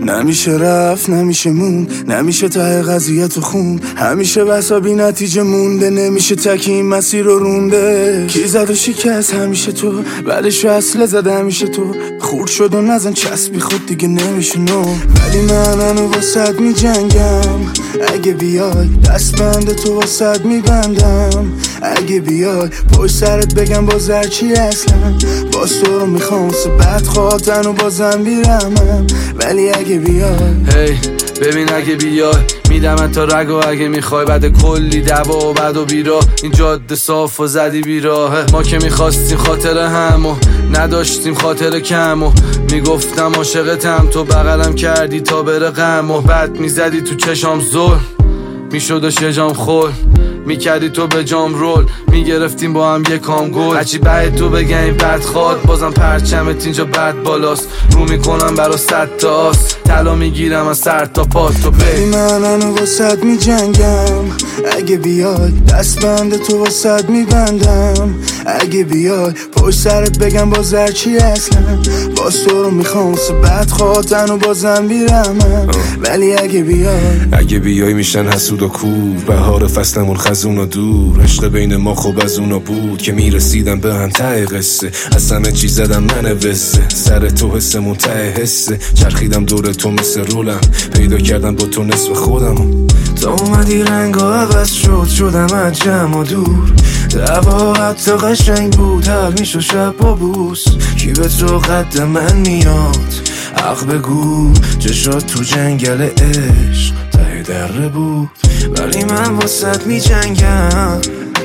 نمیشه رفت نمیشه مون، نمیشه ته قضیه تو خون، همیشه بسا بی نتیجه مونده، نمیشه تکی این مسیر رو رونده. کی زد و شکست همیشه تو، بعدش اصله زده همیشه تو، خورد شد و نزن چسبی خود دیگه نمیشه نو. ولی من هنو واسد می جنگم، اگه بیای دست بند تو واسد می بندم. اگه بیای پشت سرت بگم باز هرچی اصلا، باز تو رو میخوام سه بد خواهتن و بازم بیرمم. ولی اگه بیای ببین اگه بیای میدم تا رگ و اگه میخوای بعد کلی دعوا و بد و بیرا این جاده صاف و زدی بیراه. ما که میخواستیم خاطر هم و نداشتیم خاطر کم و میگفتم عاشقتم، تو بغلم کردی تا بره غم و بعد میزدی تو چشام ظلم میشد و شجام خور میکردی تو به جام رول میگرفتیم با هم یکام گل. هرچی بعد تو بگن این بد خواد بازم پرچمت اینجا بد بالاست، رو میکنم برا 100 تا آس طلا میگیرم از سر تا پات. تو ولی من هنو واسد می جنگم، اگه بیای دست بند تو واسد می بندم. اگه بیای پشت سرت بگم باز هرچی اصلا، باز تو رو میخوام سه بد خواهتن و بازم بیرمم. ولی اگه بیای میشن حسود و کور، بهار فصلمون خزون و دور، عشق بین ما خوب از اونا بود که میرسیدم به هم ته قصه. از همه چی زدم من وسه، سر تو حسمون ته حسه، چرخیدم دور تو مثل رولم، پیدا کردم با تو نصف خودم. تا اومدی رنگا عوض شدم از جمع و دور، دعوا حتی قشنگ بود حل میشو شب با بوس. کی به تو قد من میاد حق بگو، چشات تو جنگل عشق ته دره بود. ولی من واسط می جنگم،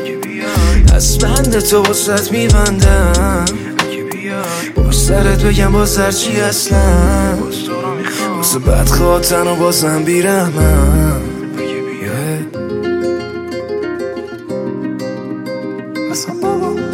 دست بند تو واسط می بندم. با سرت بگم باز هرچی اصلا، واسه بد خواهتن و بازم بیرمم. Baba